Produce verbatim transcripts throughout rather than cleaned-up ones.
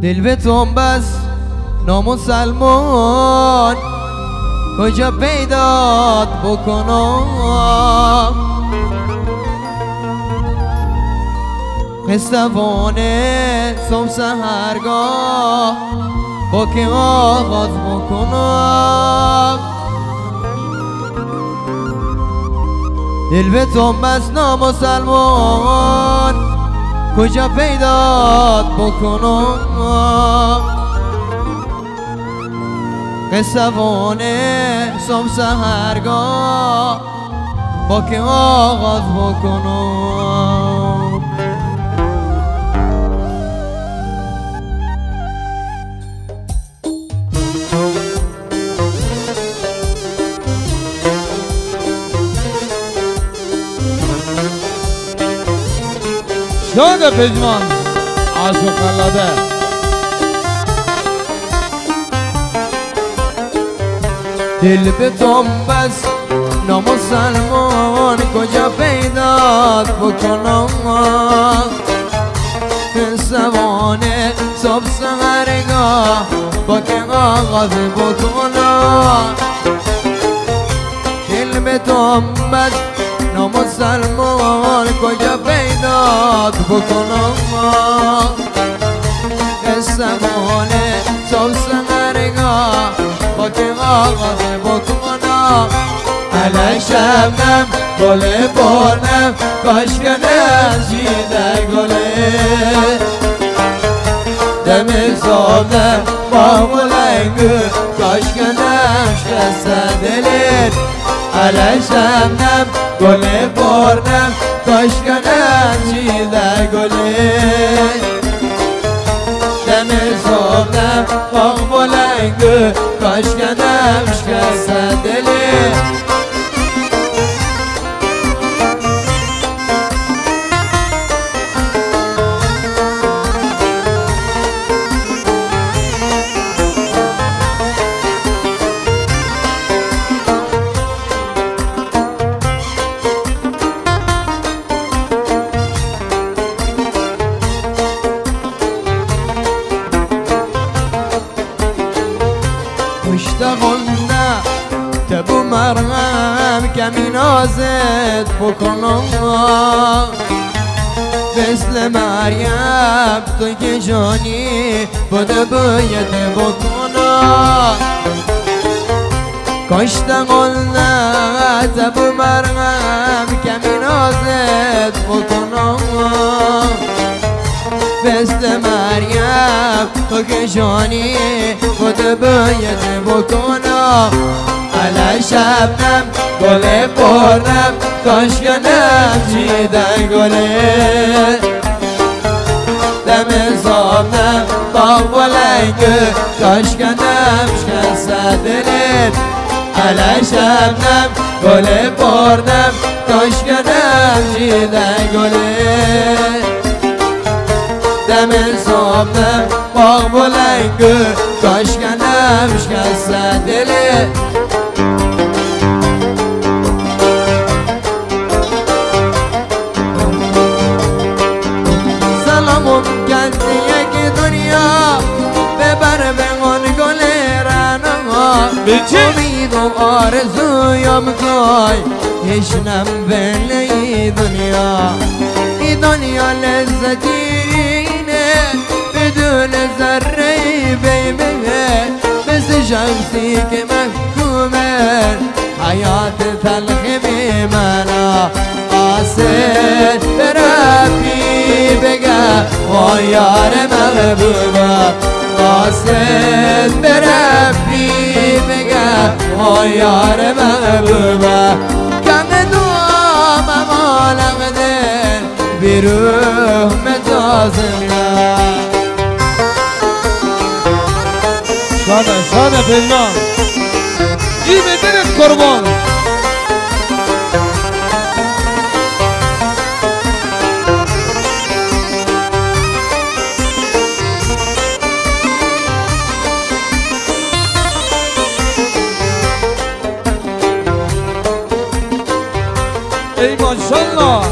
دل به توم بس نامسلمان کجا پیدات بکنم قصوانه صبح سحرگاه با که آغاز بکنم دل به توم بس نامسلمان کجا پیدات بکنم قصوانه صبح سحرگاه با که آغاز بکنم شاد پژمان عاشق قلاده دل به توم بس نامسلمان کجا پیدات بکنم سوانه صبح سحرگاه با که آغاز بکنم دل به توم بس نامسلمان کجا پیدات بکنم سوانه صبح سحرگاه با که آغاز بکنم علی شبنم گل بارنم کاشکنم جیده گله دم زادم با بلنگو کاشکنم شکسته دلت علی شبنم گل بارنم کاشکنم جیده گله دم زادم با بلنگو کاشکنم شکسته دلت اشتغلنا تبو مرغم کمی نازت بکنم مثل مریم تو که جانی بوده باید بکنم اشتغلنا تبو مرغم کمی نازت بکنم مثل مریم تو که جانی خود باید بکنم علی شبنم گل بارنم کاشکنم جیدن گله دم زابنم با بلنگو کاشکنم شکسته دلت علی شبنم گل بارنم کاشکنم جیدن گله دم صابنم باغ بلنگو کاشکنم شکسته دلت سلامم کردی یک دنیا ببر بگن گل رنها امید و آرزویم کای هشنم بلی دنیا ای دنیا لذتینه بدون ذره بیمه مثل شمسی که محکومه حیات تلخی میمنا آسد برفی بگه و یار محبوبه آسد برفی بگه و یار محبوبه کم دعا ممالق دل بیروح متازنه شاده شاده پژمان ای بدنت قربان ای ماشالله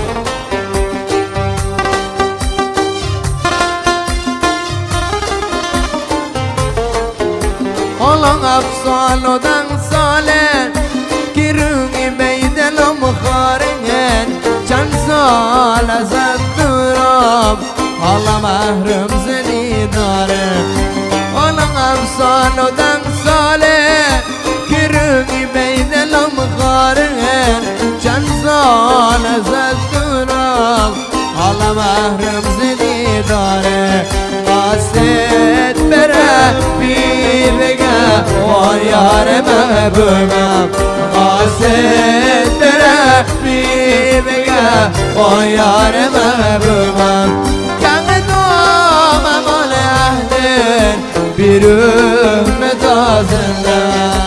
سال و ده ساله که روی بیدلم خارن چند سال ازت دورم حالا محروم زنی داره حالا هم سال و ده ساله که روی بیدلم خارن چند سال ازت دورم حالا محروم زنی داره قاصد بره بی بگه و یار محبوبم قاصد بره بی بگه و یار محبوبم کنه دوم مال اهل بیرون متازنده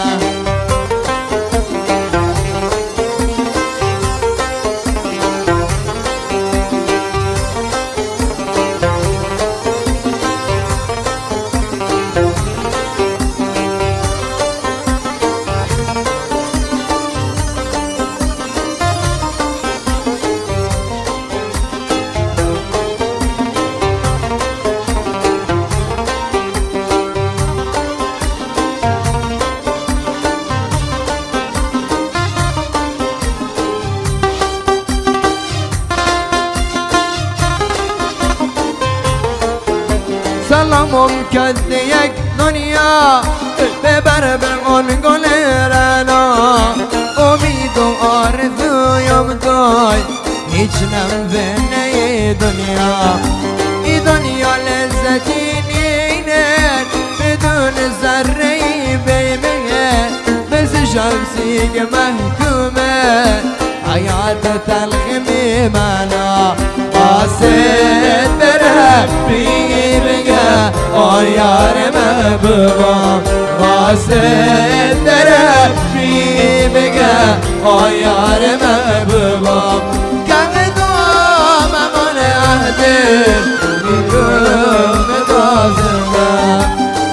سلامم کرد یک دنیا ببر به اون گل رنا امید و آرزویم دای هیچ نمونه دنیا ای دنیا لذتی نینه بدون ذره بیمه مثل شمسی که محکومه حیات تلخ میمانا قاصد بره بی بگه آن یار محبوبم قاصد بره بی بگه آن یار محبوبم کنه دوم امان عهده بیرون تازنده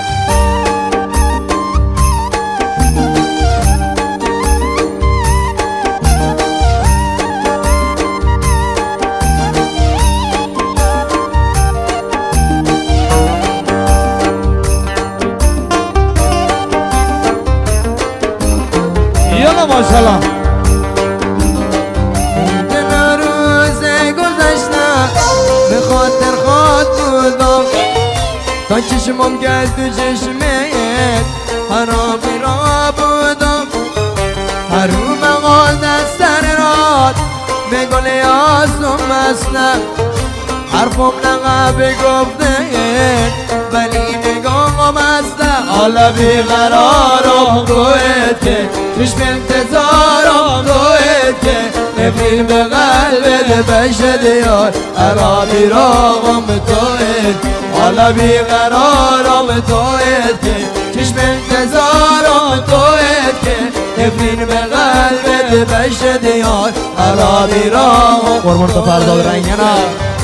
یالا ماشالله دل روز گذشته به خاطر خود بودم تا چشمم گرد تو چشمت حرامی را بودم حروم غال دستر راد به گل یاسم مسته حرفم نقه بگفته ولی نگاهم استه حالا بیقرارم تویت که چشم انتظارم تویت که نفرین به قلبت بشد یار عرابی راغم تویت حالا بیقرارم تویت که چشم انتظارم تویت که نفرین به قلبت بشد یار عرابی راغم قربون تو فرزاد رنگنا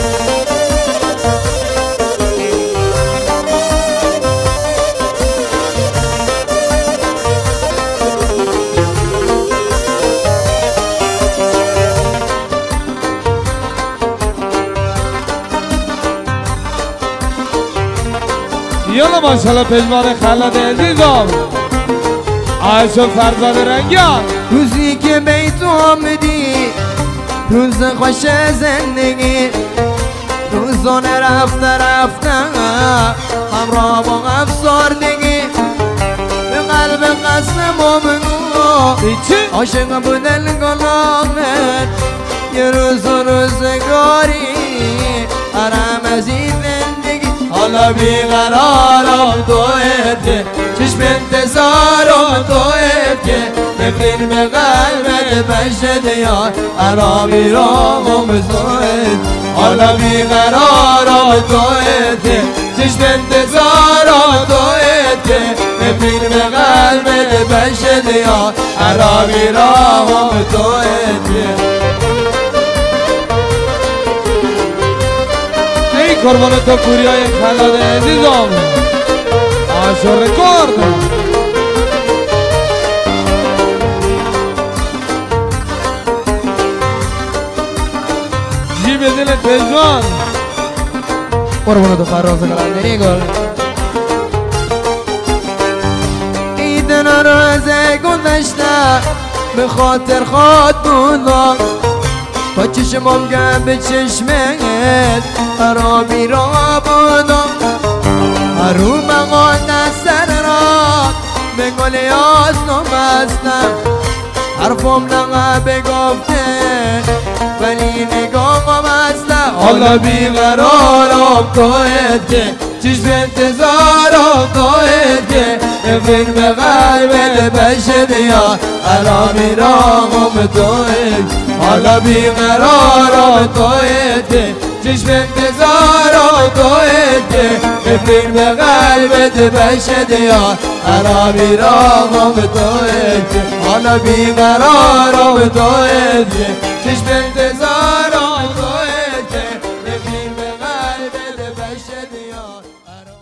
یالا ماشالله پژمان خلد عزیزم عاشق فرزاد رنگیان روزی که بیت آمدی روز خوش زندگی روزان رفته رفته همراه با افسردگی به قلب قسم و بگو عاشق بودن گناهت یه روز و روزگاری حرم از این زندگی حالا بیقرارم تویت که چشم انتظارم تویت که نفرین به قلبت بشد یار عرابی راغم تویت حالا بیقرارم تویت که چشم انتظارم تویت که نفرین به قلبت بشد یار عرابی راغم تویت قربان تو پوریای خلد عزیزم عاشق رکورد جیب دل پژمان قربان تو فراز قلندری گل عید حسن روز گذشته به خاطر خود بودم تا چشمم گم به چشمت خرابی را بودم هرو مقان سر را به گل یاسنم بستم حرفم نقه بگفته ولی نگاهم اصلا حالا بیقرارم توید که چشم انتظارم توید که فکر به قلبت بشد یا حالا میرام توید حالا بیقرارم توید که چشم انتظارم توید که فکر به قلبت بشد یا حالا میرام توید که حالا بیقرارم توید که چشم انتظارم توید که فکر به قلبت بشد یا